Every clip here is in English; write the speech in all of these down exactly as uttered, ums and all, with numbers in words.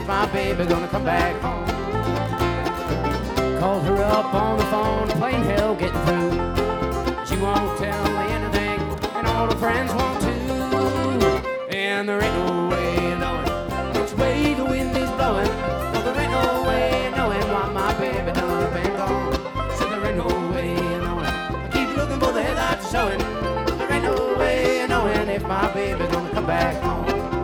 if my baby gonna come back home. Called her up on the phone, plain hell getting through. She won't tell me anything, and all her friends won't too. And there ain't no way of knowing which way the wind is blowing. Well, there ain't no way of knowing why my baby done been gone. So there ain't no way of knowing. I keep looking for the headlights showing. There ain't no way of knowing if my baby's gonna come back home.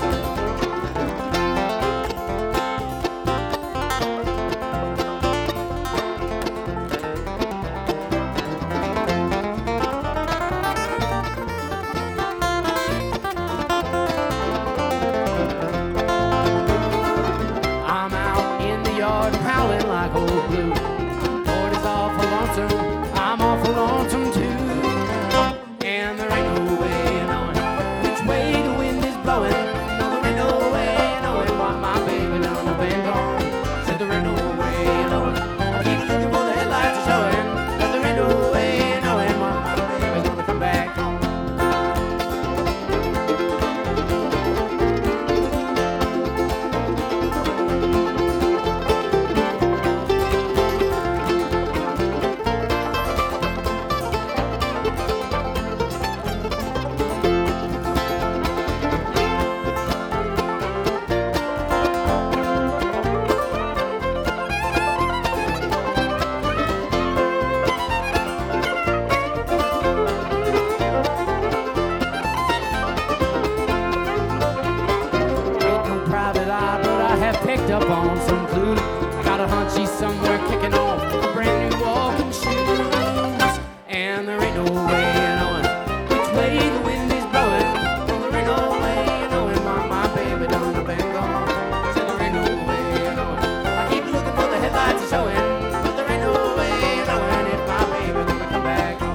I'm awful lonesome too. And there ain't no way of knowing which way the wind is blowing. No, there ain't no way of knowing why my baby done been gone. Said there ain't no way of knowing. I keep looking for the headlights showing. But there ain't no way of knowing why my baby's gonna come back home. Picked up on some clue. I got a hunch he's somewhere kicking off a brand new walking shoes. And there ain't no way of knowing which way the wind is blowing. No, there ain't no way of knowing why my baby done been gone. Said there ain't no way of knowing. I keep looking for the headlights showing. But there ain't no way of knowing if my baby's gonna come back home.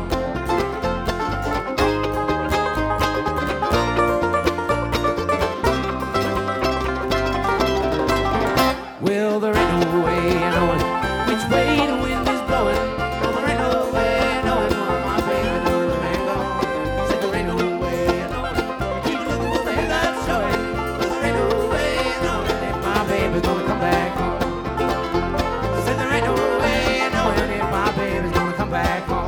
Well, there ain't no way of knowing which way the wind is blowing. No, there ain't no way of knowing why my baby done been gone. Said there ain't no way of knowing. Keep looking for the headlights showing. But there ain't no way of knowing if my baby's gonna come back home. Said there ain't no way of knowing if my baby's gonna come back home.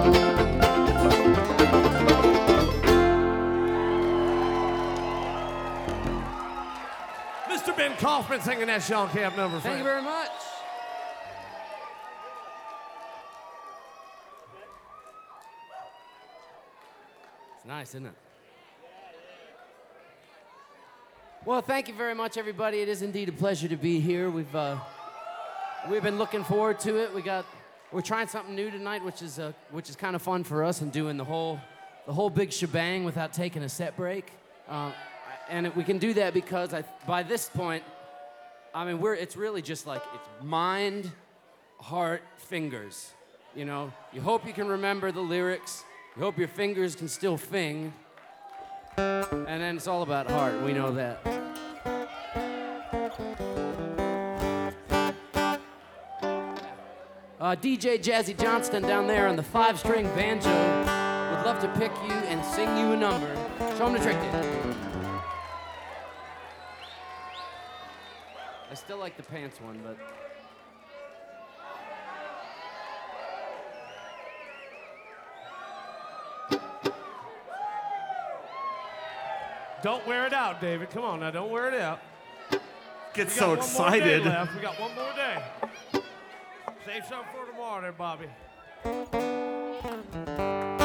Mister Ben Kaufman singing that Shawn Camp number. Thank you very much. It's nice, isn't it? Well, thank you very much, everybody. It is indeed a pleasure to be here. We've uh, we've been looking forward to it. We got we're trying something new tonight, which is uh, which is kind of fun for us, and doing the whole the whole big shebang without taking a set break. Uh, and it, we can do that because I, by this point, I mean, we're, it's really just like, it's mind, heart, fingers. You know, you hope you can remember the lyrics. You hope your fingers can still fing. And then it's all about heart. We know that. Uh, D J Jazzy Johnston down there on the five-string banjo would love to pick you and sing you a number. Show him the trick, dude. I still like the pants one, but... Don't wear it out, David. Come on now, don't wear it out. Get so excited. We got one more day. Save some for tomorrow there, Bobby.